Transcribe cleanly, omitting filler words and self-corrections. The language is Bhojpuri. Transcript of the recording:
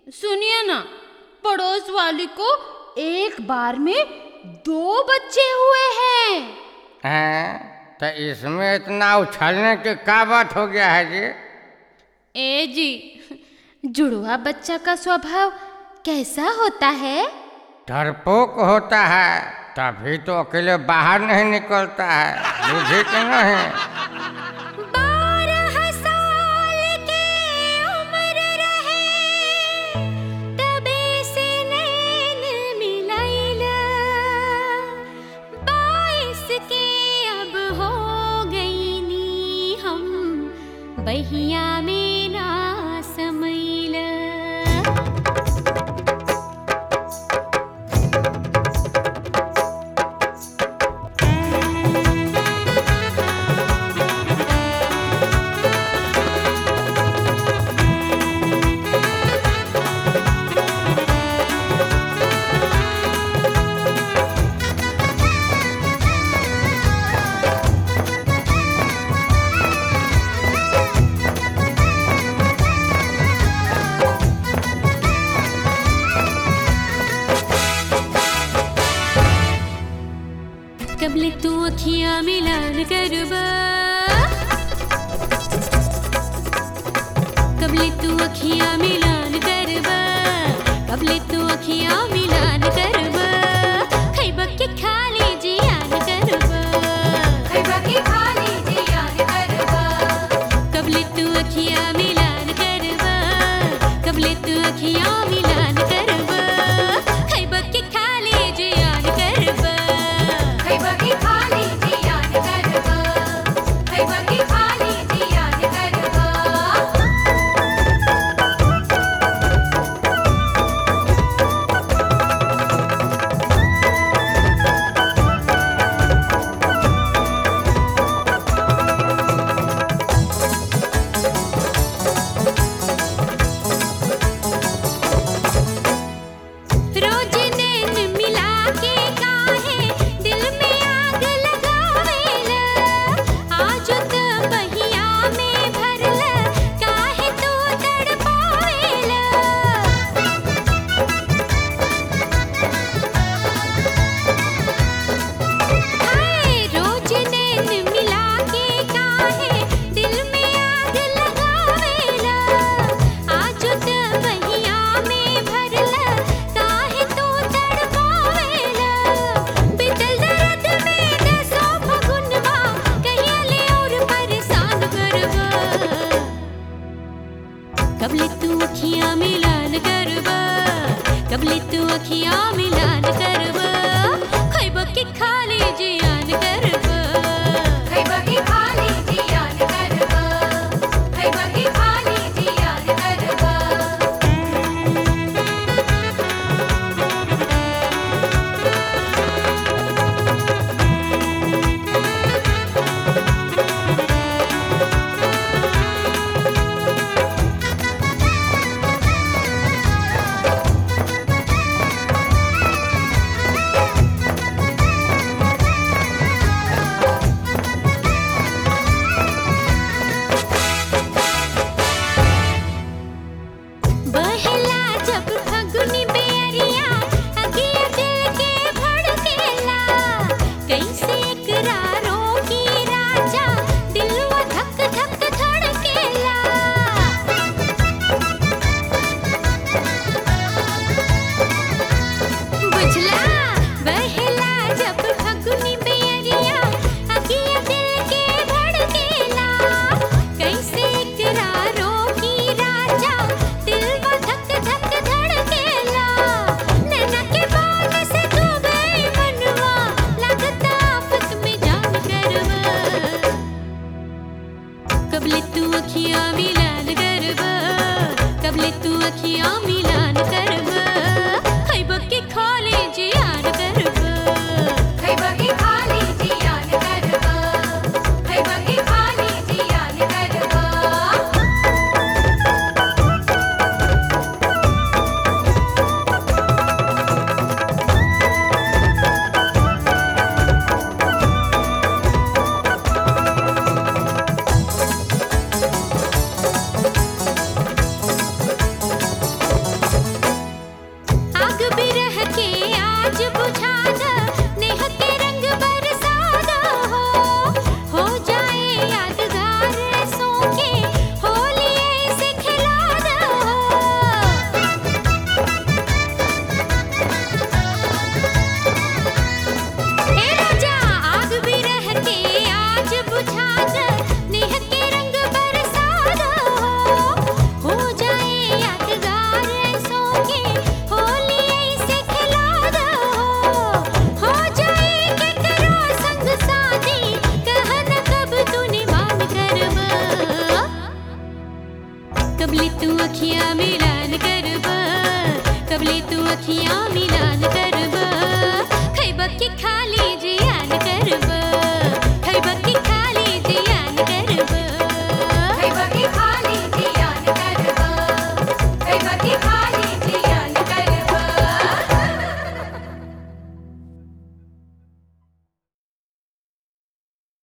सुनिए ना, पड़ोस वाली को एक बार में 2 बच्चे हुए हैं। तो इसमें इतना उछलने की क्या बात हो गया है जी? ए जी, जुड़वा बच्चा का स्वभाव कैसा होता है? डरपोक होता है, तभी तो अकेले बाहर नहीं निकलता है, बुझे कि नहीं? 12 साल की उम्र रहे, तबे से नैन मिलैला। 22 के अब हो गईनी हम, बहिया में ना समैला। कबले तू अखियां मिलान करबा, कबले तू अखियां मिलान करबा, कबले तू अखियां मिलान करबा। खैबा के खाली जियान करबा, खैबा के खाली जियान करबा। कबले तू अखियां मिलान करबा, कबले तू अखियां मिलान करबा। खैबा के खाली जियान करबा, खैबा की खाली जियान करबा, खैबा की खाली जियान करबा। रोज नैन मिला के काहे दिल में आग लगावेला। आज त बहिया में भरला, काहे तू तड़पावेला। हाय रोज नैन मिला के काहे दिल में आग लगावेला। आज त बहिया में भरला, काहे तू तड़पावेला। बितल दर्द में दसो फगुनवा, कहिया ले और परेशान करबा। कबले तू अखियां मिलान करबा, कबले तू अखियां मिलान करबा। खैबा के खाली जियान करबा, खैबा के खाली जियान करबा, खैबा के खाली जियान करबा। बहला जब फगुनी बेरिया, अगिया दिल के भड़केला। कैसे इकरारों की राजा, दिलवा धक धक धड़केला। बुझला बहला जब फगुनी बेरिया, अगिया दिल के भड़केला। कैसे इकरारों की राजा, दिलवा धक धक धड़केला। नैना के बाग से डूबे मनवा, लगता आफत में जान करबा। कबले तू अखियां मिलान करबा, कबले तू अखियां मिलान करबा। खैबा के खाली जियान करबा, खैबा के खाली जियान करबा, खैबा के खाली जियान करबा। अखियां